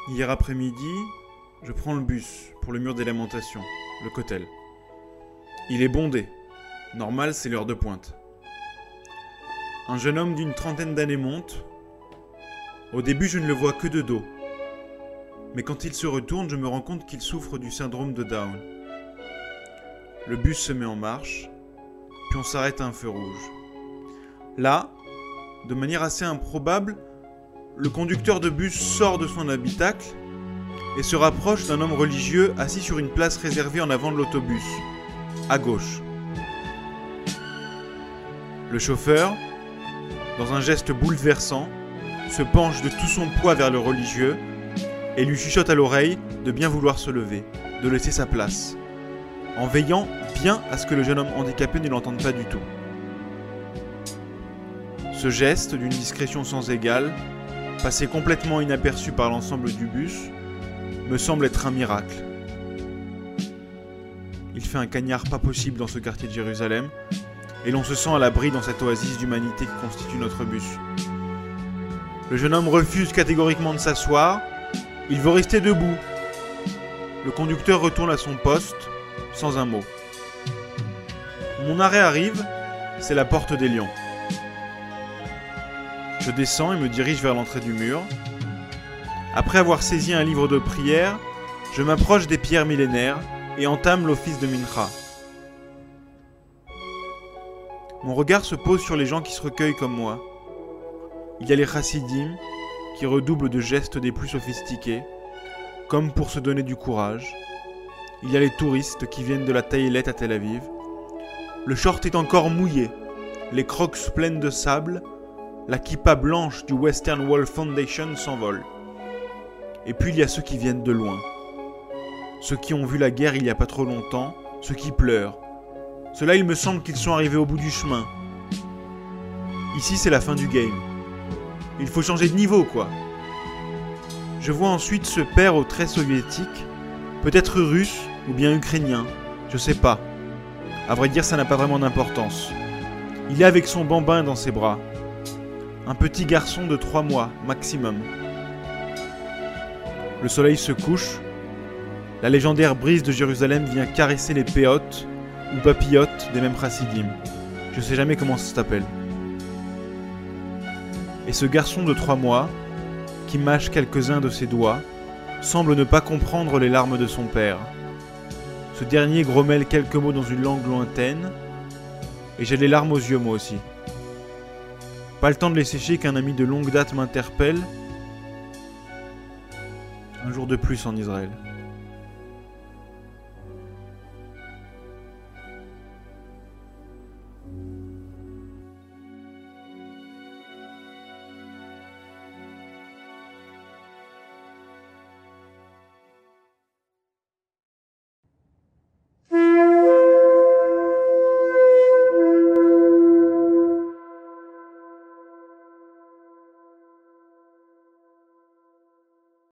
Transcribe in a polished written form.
Hier après-midi, je prends le bus pour le mur des lamentations, le Kotel. Il est bondé. Normal, c'est l'heure de pointe. Un jeune homme d'une trentaine d'années monte. Au début, je ne le vois que de dos. Mais quand il se retourne, je me rends compte qu'il souffre du syndrome de Down. Le bus se met en marche, puis on s'arrête à un feu rouge. Là, de manière assez improbable, le conducteur de bus sort de son habitacle et se rapproche d'un homme religieux assis sur une place réservée en avant de l'autobus, à gauche. Le chauffeur, dans un geste bouleversant, se penche de tout son poids vers le religieux et lui chuchote à l'oreille de bien vouloir se lever, de laisser sa place, en veillant bien à ce que le jeune homme handicapé ne l'entende pas du tout. Ce geste, d'une discrétion sans égale, passé complètement inaperçu par l'ensemble du bus, me semble être un miracle. Il fait un cagnard pas possible dans ce quartier de Jérusalem, et l'on se sent à l'abri dans cette oasis d'humanité qui constitue notre bus. Le jeune homme refuse catégoriquement de s'asseoir, il veut rester debout. Le conducteur retourne à son poste, sans un mot. Mon arrêt arrive, c'est la porte des Lions. Je descends et me dirige vers l'entrée du mur. Après avoir saisi un livre de prière, je m'approche des pierres millénaires et entame l'office de Mincha. Mon regard se pose sur les gens qui se recueillent comme moi. Il y a les chassidim qui redoublent de gestes des plus sophistiqués, comme pour se donner du courage. Il y a les touristes qui viennent de la Taïlette à Tel Aviv. Le short est encore mouillé, les crocs pleines de sable, la kippa blanche du Western Wall Foundation s'envole. Et puis il y a ceux qui viennent de loin. Ceux qui ont vu la guerre il n'y a pas trop longtemps, ceux qui pleurent. Ceux-là, il me semble qu'ils sont arrivés au bout du chemin. Ici, c'est la fin du game. Il faut changer de niveau, quoi. Je vois ensuite ce père aux traits soviétiques, peut-être russe ou bien ukrainien, je sais pas. À vrai dire, ça n'a pas vraiment d'importance. Il est avec son bambin dans ses bras. Un petit garçon de 3 mois, maximum. Le soleil se couche. La légendaire brise de Jérusalem vient caresser les péotes ou papillotes des mêmes chassidim. Je sais jamais comment ça s'appelle. Et ce garçon de 3 mois, qui mâche quelques-uns de ses doigts, semble ne pas comprendre les larmes de son père. Ce dernier grommelle quelques mots dans une langue lointaine, et j'ai les larmes aux yeux moi aussi. Pas le temps de les sécher qu'un ami de longue date m'interpelle. Un jour de plus en Israël.